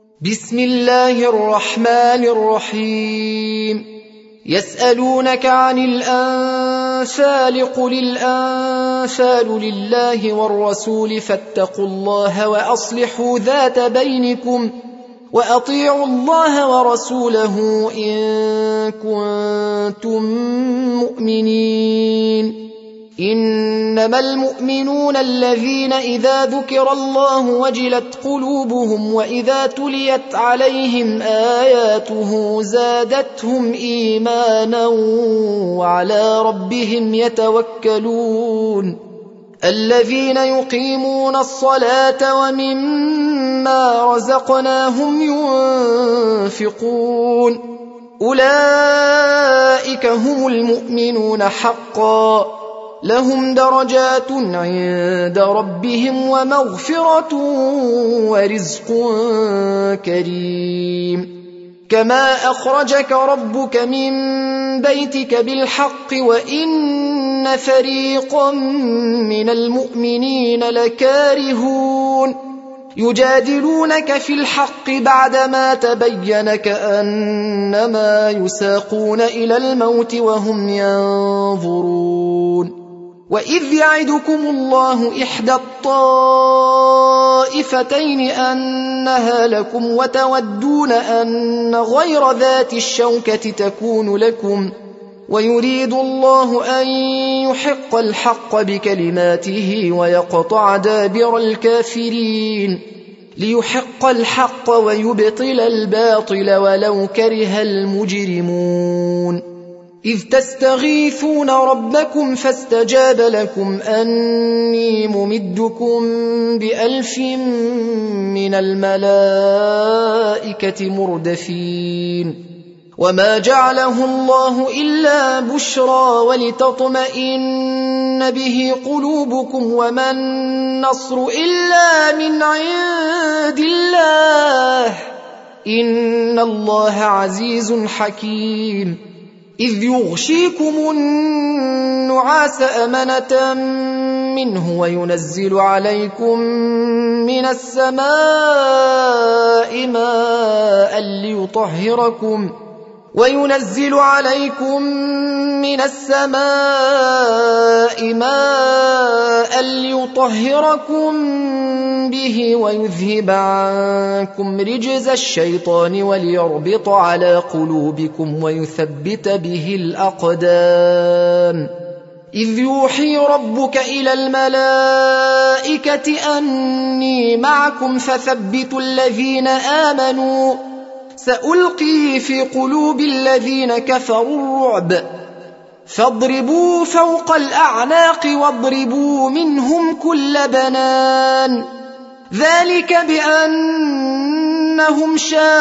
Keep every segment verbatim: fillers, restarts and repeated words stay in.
بسم الله الرحمن الرحيم يسألونك عن الأنفال قل الأنفال لله والرسول فاتقوا الله وأصلحوا ذات بينكم وأطيعوا الله ورسوله إن كنتم مؤمنين إنما المؤمنون الذين إذا ذكر الله وجلت قلوبهم وإذا تليت عليهم آياته زادتهم إيمانا وعلى ربهم يتوكلون الذين يقيمون الصلاة ومما رزقناهم ينفقون أولئك هم المؤمنون حقا لهم درجات عند ربهم ومغفرة ورزق كريم كما أخرجك ربك من بيتك بالحق وإن فريقا من المؤمنين لكارهون يجادلونك في الحق بعدما تبين كأنما يساقون إلى الموت وهم ينظرون وإذ يعدكم الله إحدى الطائفتين أنها لكم وتودون أن غير ذات الشوكة تكون لكم ويريد الله أن يحق الحق بكلماته ويقطع دابر الكافرين ليحق الحق ويبطل الباطل ولو كره المجرمون إذ تستغيثون ربكم فاستجاب لكم أني ممدكم بألف من الملائكة مردفين وما جعله الله إلا بشرى ولتطمئن به قلوبكم وما النصر إلا من عند الله إن الله عزيز حكيم إذ يغشيكم النعاس أمنة منه وينزل عليكم من السماء ماء ليطهركم وينزل عليكم من السماء ماء ليطهركم به ويذهب عنكم رجز الشيطان وليربط على قلوبكم ويثبت به الأقدام إذ يوحي ربك إلى الملائكة أني معكم فثبتوا الذين آمنوا سألقي في قلوب الذين كفروا الرعب فاضربوا فوق الأعناق واضربوا منهم كل بنان ذلك بأنهم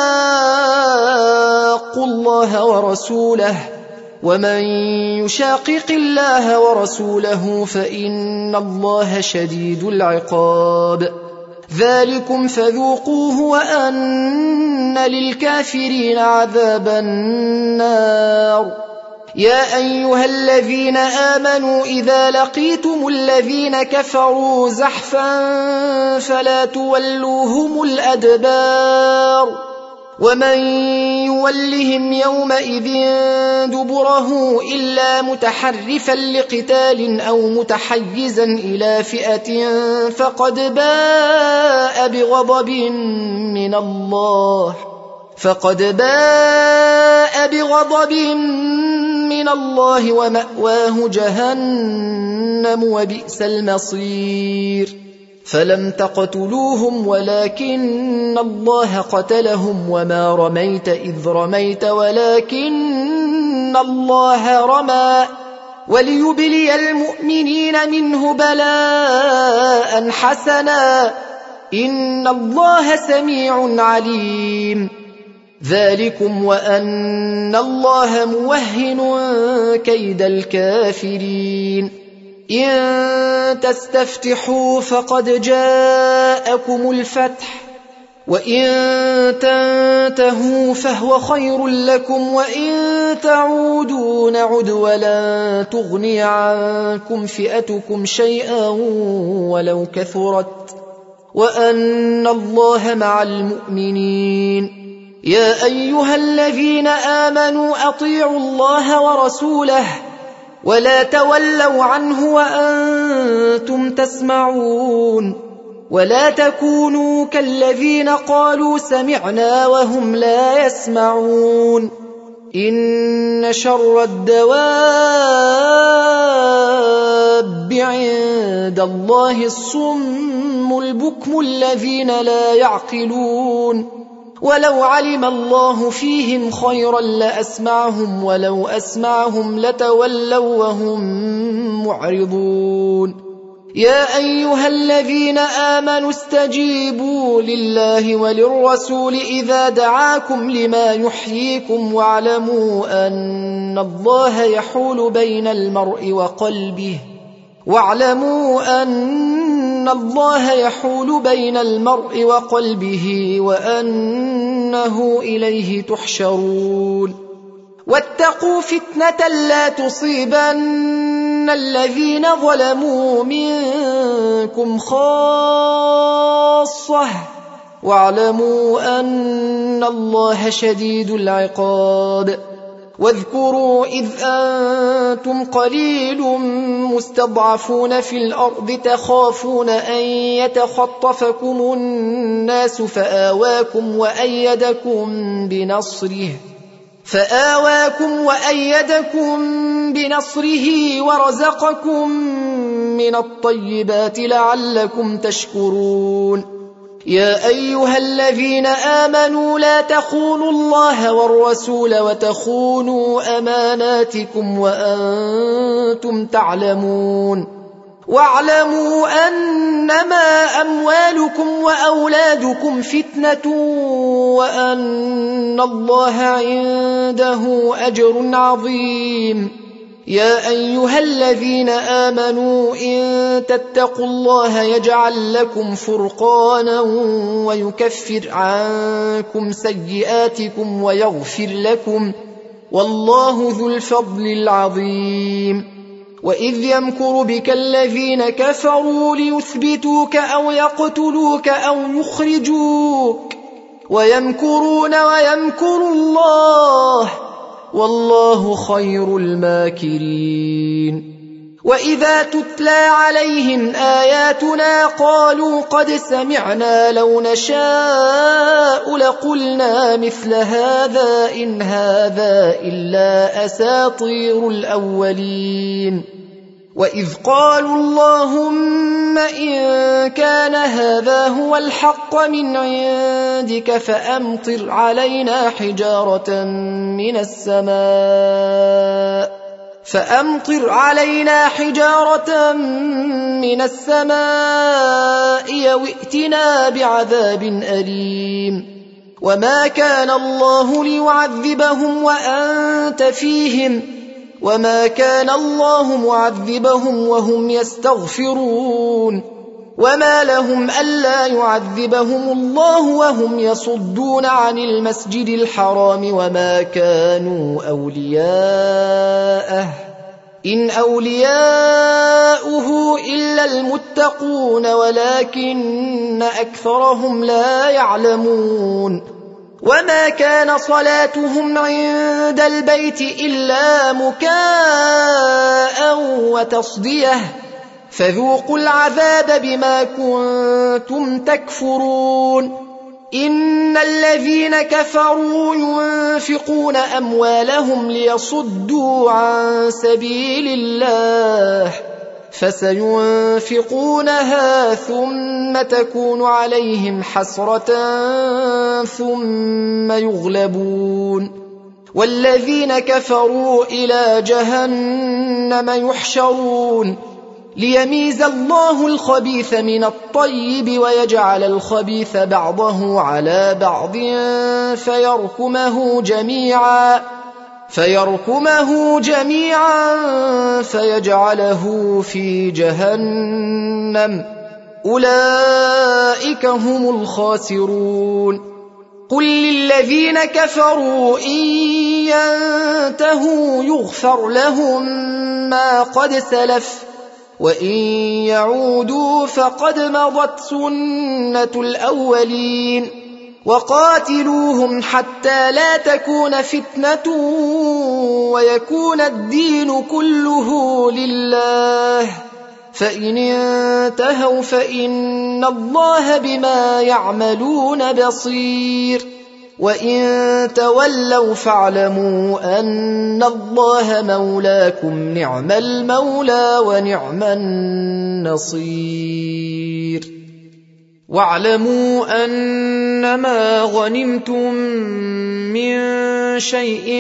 شاقوا الله ورسوله ومن يشاقق الله ورسوله فإن الله شديد العقاب ذلكم فذوقوه وأن للكافرين عذاب النار يا أيها الذين آمنوا إذا لقيتم الذين كفروا زحفا فلا تولوهم الأدبار ومن يولهم يومئذ دبره إلا متحرفا لقتال أو متحيزا إلى فئة فقد باء بغضب من الله فقد باء بغضب من الله ومأواه جهنم وبئس المصير فلم تقتلوهم ولكن الله قتلهم وما رميت إذ رميت ولكن الله رمى وليبلي المؤمنين منه بلاء حسنا إن الله سميع عليم ذلكم وأن الله موهن كيد الكافرين إن تستفتحوا فقد جاءكم الفتح وإن تنتهوا فهو خير لكم وإن تعودوا نعد ولن تغني عنكم فئتكم شيئا ولو كثرت وأن الله مع المؤمنين. يا أيها الذين آمنوا أطيعوا الله ورسوله ولا تولوا عنه وأنتم تسمعون، ولا تكونوا كالذين قالوا سمعنا وهم لا يسمعون. إن شر الدواب عند الله الصم البكم الذين لا يعقلون. ولو علم الله فيهم خيرا لأسمعهم ولو أسمعهم لتولوا وهم معرضون. يا أيها الذين آمنوا استجيبوا لله وللرسول إذا دعاكم لما يحييكم واعلموا أن الله يحول بين المرء وقلبه واعلموا أن الله يحول بين المرء وقلبه وأنه إليه تحشرون. واتقوا فتنة لا تصيبن الذين ظلموا منكم خاصة واعلموا أن الله شديد العقاب. واذكروا إذ أنتم قليل مستضعفون في الأرض تخافون أن يتخطفكم الناس فآواكم وأيدكم بنصره فآواكم وأيدكم بنصره ورزقكم من الطيبات لعلكم تشكرون. يا أيها الذين آمنوا لا تخونوا الله والرسول وتخونوا أماناتكم وأنتم تعلمون. واعلموا أنما أموالكم وأولادكم فتنة وأن الله عنده أجر عظيم. يا أيها الذين آمنوا إن تتقوا الله يجعل لكم فرقانا ويكفر عنكم سيئاتكم ويغفر لكم والله ذو الفضل العظيم. وإذ يمكر بك الذين كفروا ليثبتوك أو يقتلوك أو يخرجوك ويمكرون ويمكر الله والله خير الماكرين. وإذا تتلى عليهم آياتنا قالوا قد سمعنا لو نشاء لقلنا مثل هذا إن هذا إلا أساطير الأولين. وإذ قالوا اللهم إن كان هذا هو الحق من عندك فأمطر علينا حجارة من السماء فأمطر علينا حجارة من السماء أو ائتنا بعذاب أليم. وما كان الله ليعذبهم وأنت فيهم وما كان الله معذبهم وهم يستغفرون. وما لهم ألا يعذبهم الله وهم يصدون عن المسجد الحرام وما كانوا أولياءه إن أولياؤه إلا المتقون ولكن أكثرهم لا يعلمون. وما كان صلاتهم عند البيت إلا مكاء وتصدية فذوقوا العذاب بما كنتم تكفرون. إن الذين كفروا ينفقون أموالهم ليصدوا عن سبيل الله فسينفقونها ثم تكون عليهم حسرة ثم يغلبون والذين كفروا إلى جهنم يحشرون ليميز الله الخبيث من الطيب ويجعل الخبيث بعضه على بعض فيركمه جميعا فيركمه جميعا فيجعله في جهنم أولئك هم الخاسرون. قل للذين كفروا إن ينتهوا يغفر لهم ما قد سلف وإن يعودوا فقد مضت سنة الأولين وقاتلوهم حتى لا تكون فتنة ويكون الدين كله لله فإن انتهوا فإن الله بما يعملون بصير وإن تولوا فاعلموا أن الله مولاكم نعم المولى ونعم النصير واعلموا أنما غنمتم من شيء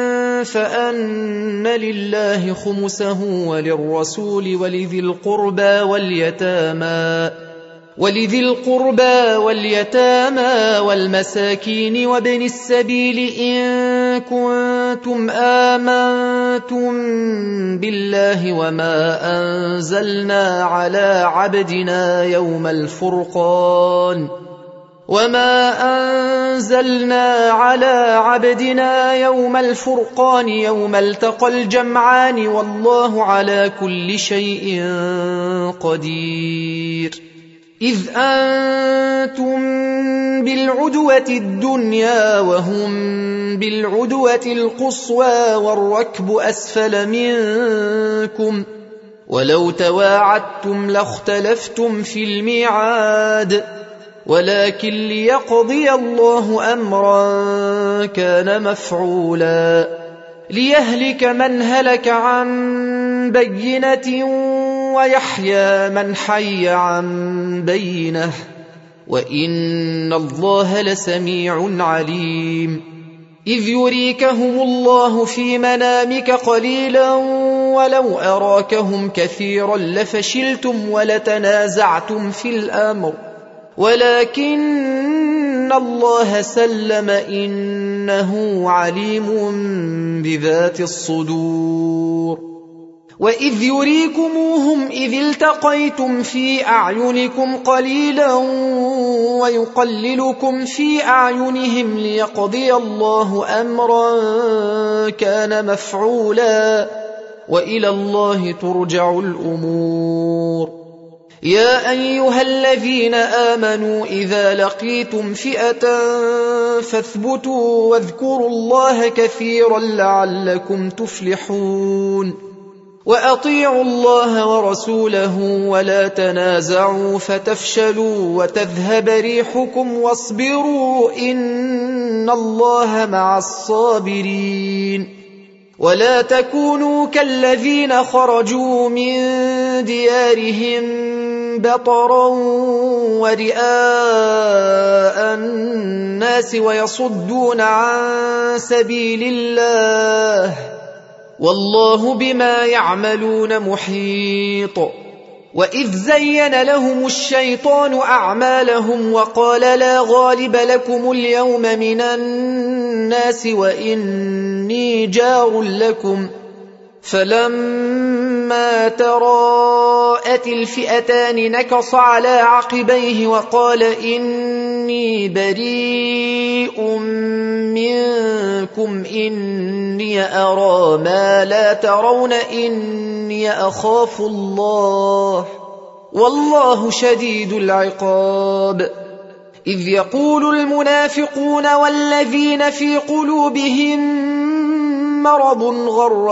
فأن لله خمسه وللرسول ولذي القربى واليتامى ولذي القربى واليتامى والمساكين وابن السبيل إن كنتم آمنتم بالله وما أنزلنا على عبدنا يوم الفرقان وما أنزلنا على عبدنا يوم الفرقان يوم التقى الجمعان والله على كل شيء قدير إذ أنتم بالعدوة الدنيا وهم بالعدوة القصوى والركب أسفل منكم ولو تواعدتم لاختلفتم في الميعاد ولكن ليقضي الله أمرا كان مفعولا ليهلك من هلك عن بينة ويحيى من حي عن بينه وإن الله لسميع عليم إذ يريكهم الله في منامك قليلا ولو أراكهم كثيرا لفشلتم ولتنازعتم في الأمر ولكن الله سلم إنه عليم بذات الصدور وإذ يريكموهم إذ التقيتم في أعينكم قليلا ويقللكم في أعينهم ليقضي الله أمرا كان مفعولا وإلى الله ترجع الأمور يا أيها الذين آمنوا إذا لقيتم فئة فاثبتوا واذكروا الله كثيرا لعلكم تفلحون وأطيعوا الله ورسوله ولا تنازعوا فتفشلوا وتذهب ريحكم واصبروا إن الله مع الصابرين ولا تكونوا كالذين خرجوا من ديارهم بطرا ورئاء الناس ويصدون عن سبيل الله والله بما يعملون محيط وإذ زين لهم الشيطان أعمالهم وقال لا غالب لكم اليوم من الناس وإني جار لكم فلما تراءت الفئتان نكص على عقبيه وقال إني بريء منكم إني أرى ما لا ترون إني أخاف الله والله شديد العقاب إذ يقول المنافقون والذين في قلوبهم مرض غر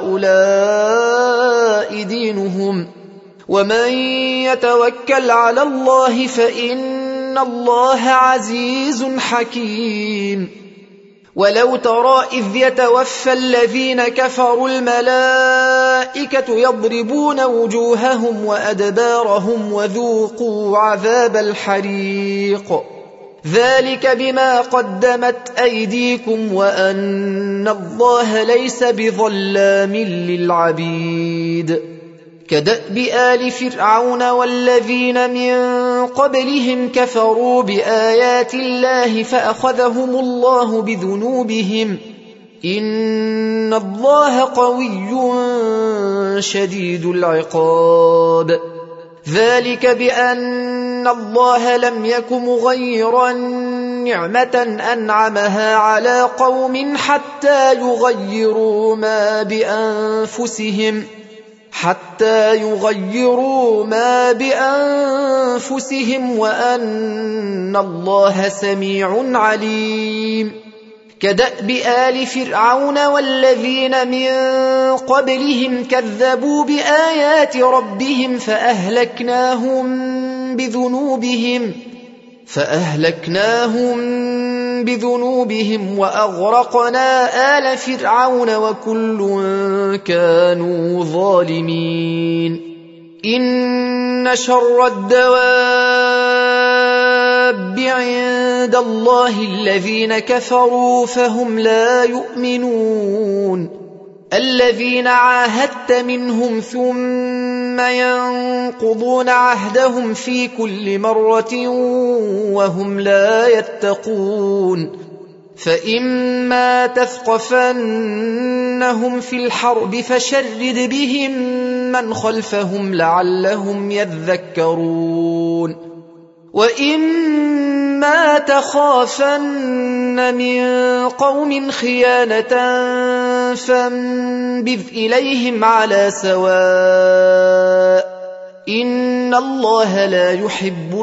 هؤلاء دينهم ومن يتوكل على الله فإن الله عزيز حكيم ولو ترى إذ يتوفى الذين كفروا الملائكة يضربون وجوههم وأدبارهم وذوقوا عذاب الحريق ذلك بما قدمت أيديكم وأن الله ليس بظلام للعبيد كدأب آل فرعون والذين من قبلهم كفروا بآيات الله فأخذهم الله بذنوبهم إن الله قوي شديد العقاب ذلك بأن الله لم يك مغيرا نعمة أنعمها على قوم حتى يغيروا ما بأنفسهم حتى يغيروا ما بأنفسهم وأن الله سميع عليم. كدأب آل فرعون والذين من قبلهم كذبوا بآيات ربهم فأهلكناهم بذنوبهم فأهلكناهم بذنوبهم وأغرقنا آل فرعون وكل كانوا ظالمين. إن شر الدواب عند الله الذين كفروا فهم لا يؤمنون. الذين عاهدت منهم ثم ينقضون عهدهم في كل مرة وهم لا يتقون. فإما تثقفنهم في الحرب فشرد بهم من خلفهم لعلهم يذكرون. وإما تخافن من قوم خيانة فانبذ إليهم على سواء إن الله لا يحب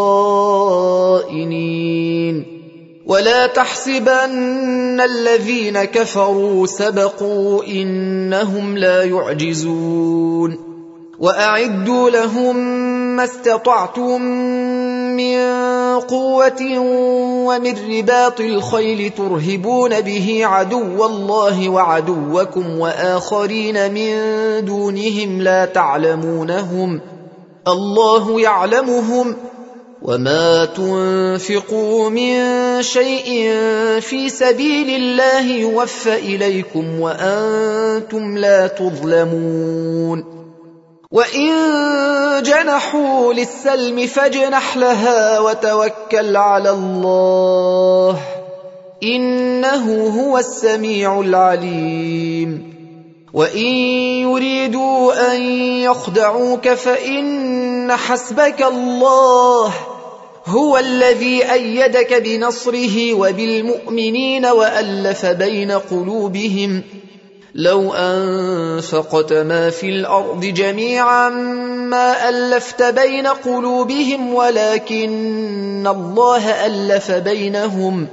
الخائنين. ولا تحسبن الذين كفروا سبقوا إنهم لا يعجزون. وأعدوا لهم ما استطعتم من قوة ومن رباط الخيل ترهبون به عدو الله وعدوكم وآخرين من دونهم لا تعلمونهم الله يعلمهم. وما تنفقوا من شيء في سبيل الله يوفى إليكم وأنتم لا تظلمون. وإن جنحوا للسلم فاجنح لها وتوكل على الله إنه هو السميع العليم. وإن يريدوا أن يخدعوك فإن حسبك الله هو الذي أيدك بنصره وبالمؤمنين وألف بين قلوبهم. لو أنفقت ما في الأرض جميعا ما ألفت بين قلوبهم ولكن الله ألف بينهم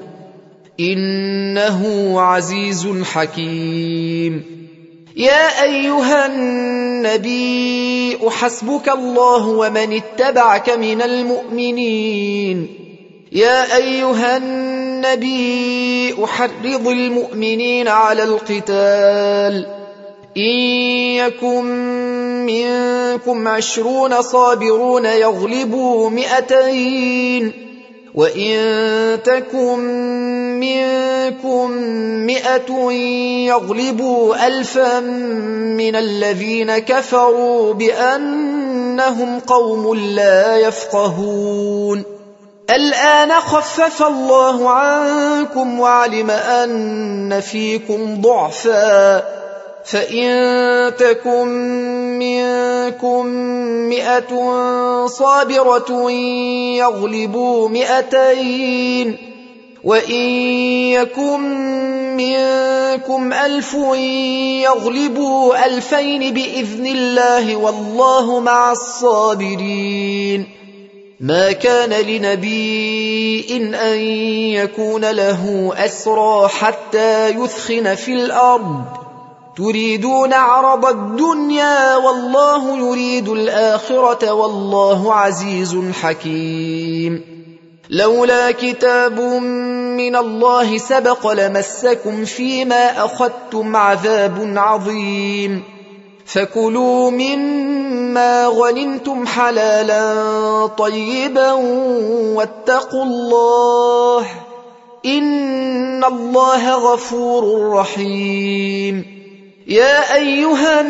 إنه عزيز حكيم. يا أيها النبي حسبك الله ومن اتبعك من المؤمنين. يا أيها النبي أحرض المؤمنين على القتال إن يكن منكم عشرون صابرون يغلبوا مئتين وإن تكن منكم مئة يغلبوا ألفا من الذين كفروا بأنهم قوم لا يفقهون. الآن خفف الله عنكم وعلم أن فيكم ضعفا فإن تكن منكم مئة صابرة يغلبوا مئتين وإن يكن منكم ألف يغلبوا ألفين بإذن الله والله مع الصابرين. ما كان لنبي إن أن يكون له أسرى حتى يثخن في الأرض تريدون عرض الدنيا والله يريد الآخرة والله عزيز حكيم. لولا كتاب من الله سبق لمسكم فيما أخذتم عذاب عظيم. فكلوا مما غنمتم حلالا طيبا واتقوا الله إن الله غفور رحيم. يا أيها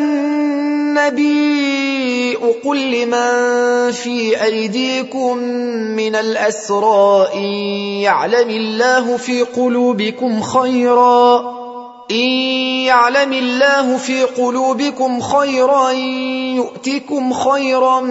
النبي قل لمن في أيديكم من الأسرى إن يعلم الله في قلوبكم خيرا إن يعلم الله في قلوبكم خيرا يؤتكم خيرا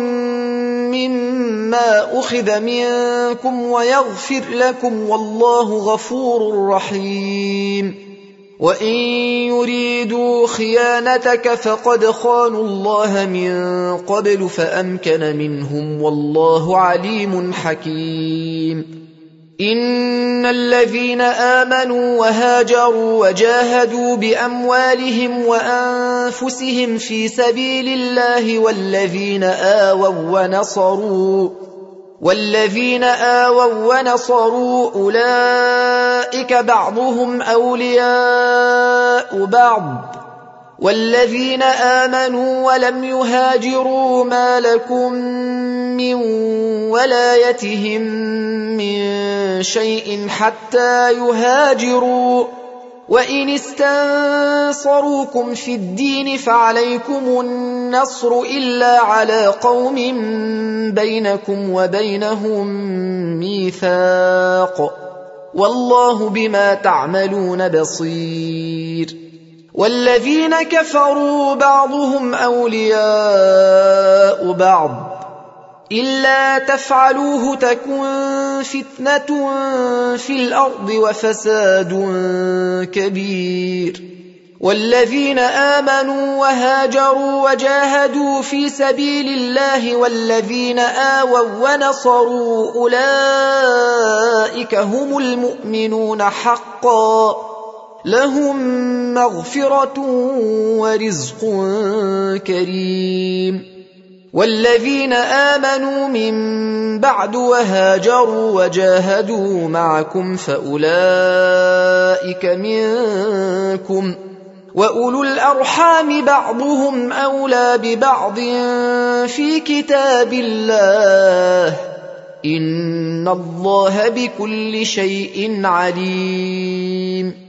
مما أخذ منكم ويغفر لكم والله غفور رحيم. وإن يريدوا خيانتك فقد خانوا الله من قبل فأمكن منهم والله عليم حكيم إن الذين آمنوا وهاجروا وجاهدوا بأموالهم وأنفسهم في سبيل الله والذين آووا ونصروا والذين آووا ونصروا أولئك بعضهم أولياء بعض والذين آمنوا ولم يهاجروا ما لكم من ولايتهم من شيء حتى يهاجروا وإن استنصروكم في الدين فعليكم النصر إلا على قوم بينكم وبينهم ميثاق والله بما تعملون بصير والذين كفروا بعضهم أولياء بعض إلا تفعلوه تكن فتنة في الأرض وفساد كبير والذين آمنوا وهاجروا وجاهدوا في سبيل الله والذين آووا ونصروا أولئك هم المؤمنون حقا لهم مغفرة ورزق كريم والذين آمنوا من بعد وهاجروا وجاهدوا معكم فأولئك منكم وأولو الأرحام بعضهم أولى ببعض في كتاب الله إن الله بكل شيء عليم